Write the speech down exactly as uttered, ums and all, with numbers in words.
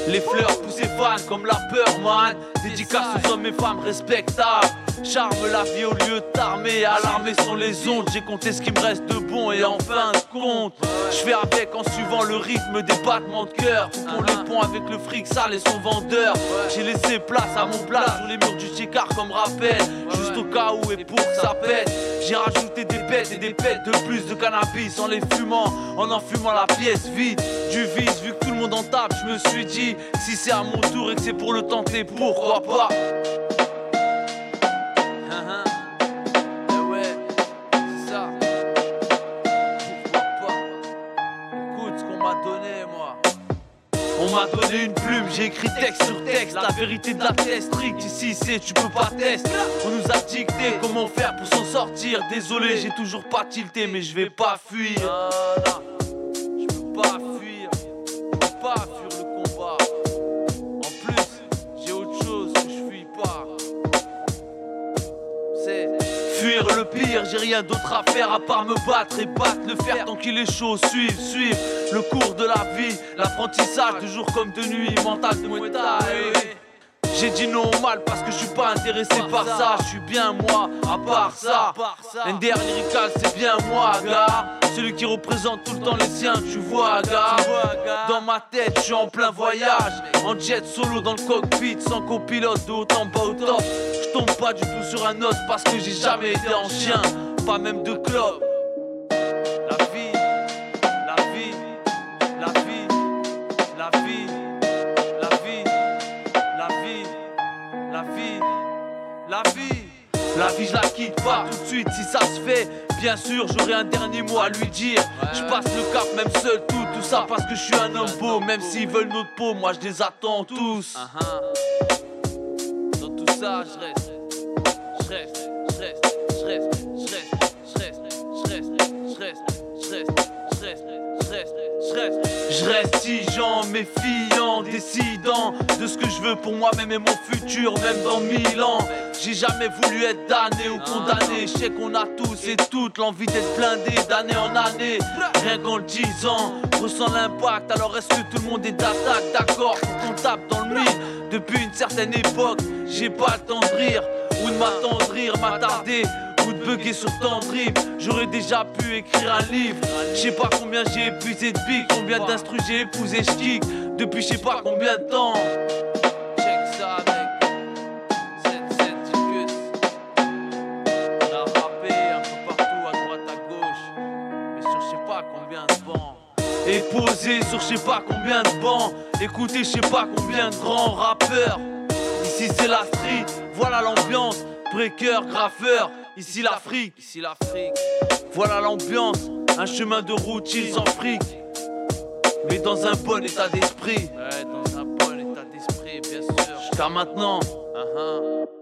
Les fleurs poussent et fanent comme la peur, man. Dédicace aux hommes et femmes respectables. Charme la vie au lieu de t'armer. Alarmés sont les ondes, j'ai compté ce qui me reste de bon. Et en fin de compte, je fais avec en suivant le rythme des battements de cœur. Coupons les ponts avec le fric sale et son vendeur. J'ai laissé place à mon plat sur les murs du Chicard comme rappel. Juste au cas où et pour que ça pète. J'ai rajouté des pètes et des pètes de plus de cannabis en les fumant, en enfumant la pièce vide. Du vice, vu que tout le monde en tape, je me suis dit, si c'est à mon tour et que c'est pour le tenter, pourquoi pas? On m'a donné une plume, j'ai écrit texte sur texte. La vérité de la test stricte, ici c'est tu peux pas tester. On nous a dicté comment faire pour s'en sortir. Désolé, j'ai toujours pas tilté, mais je vais pas fuir. Je peux pas fuir, je peux pas fuir le combat. En plus, j'ai autre chose que je fuis pas. C'est fuir le pire, j'ai rien d'autre à faire à part me battre et battre le fer tant qu'il est chaud. Suivre, suivre le cours de la vie, l'apprentissage de jour comme de nuit, mental de Muay Thai. J'ai dit non au mal parce que je suis pas intéressé par ça. Je suis bien moi, à part ça. N D R lyrical c'est bien moi, gars. Celui qui représente tout le temps les siens, tu vois, gars. Dans ma tête, je suis en plein voyage. En jet solo dans le cockpit, sans copilote, de haut en bas au top. Je tombe pas du tout sur un os parce que j'ai jamais été en chien, pas même de club. La vie, la vie, la vie, la vie, la vie, la vie, la vie, la vie. La vie je la quitte pas tout de suite si ça se fait. Bien sûr j'aurai un dernier mot à lui dire. Je passe le cap même seul tout, tout ça parce que je suis un homme beau. Même s'ils veulent notre peau, moi je les attends tous. Dans tout ça je reste, je reste, je reste, je reste, je reste, je reste, je reste, je reste, je reste, je reste, je reste, je reste. Je reste exigeant, méfiant, décidant de ce que je veux pour moi-même et mon futur, même dans mille ans. J'ai jamais voulu être damné ou condamné. Je sais qu'on a tous et toutes l'envie d'être blindé d'année en année. Rien qu'en le disant, ressent l'impact. Alors est-ce que tout le monde est d'attaque? D'accord, faut qu'on tape dans le mille. Depuis une certaine époque, j'ai pas le temps de rire ou de m'attendrir, m'attarder ou de bugger sur tant de rimes. J'aurais déjà pu écrire un livre. Je sais pas combien j'ai épuisé de billes, combien d'instrus j'ai épousé, je kick depuis je sais pas combien de temps. Check ça avec sept sept Ticus. On a rappé un peu partout à droite à gauche, mais sur je sais pas combien de bancs. Et posé sur je sais pas combien de bancs. Écoutez je sais pas combien de grands rappeurs. Ici c'est la street, voilà l'ambiance. Breaker, graffeur, ici l'Afrique, ici l'Afrique. Voilà l'ambiance, un chemin de routine sans fric, mais dans un bon état d'esprit. Ouais, dans un bon état d'esprit, bien sûr. Jusqu'à maintenant. Uh-huh.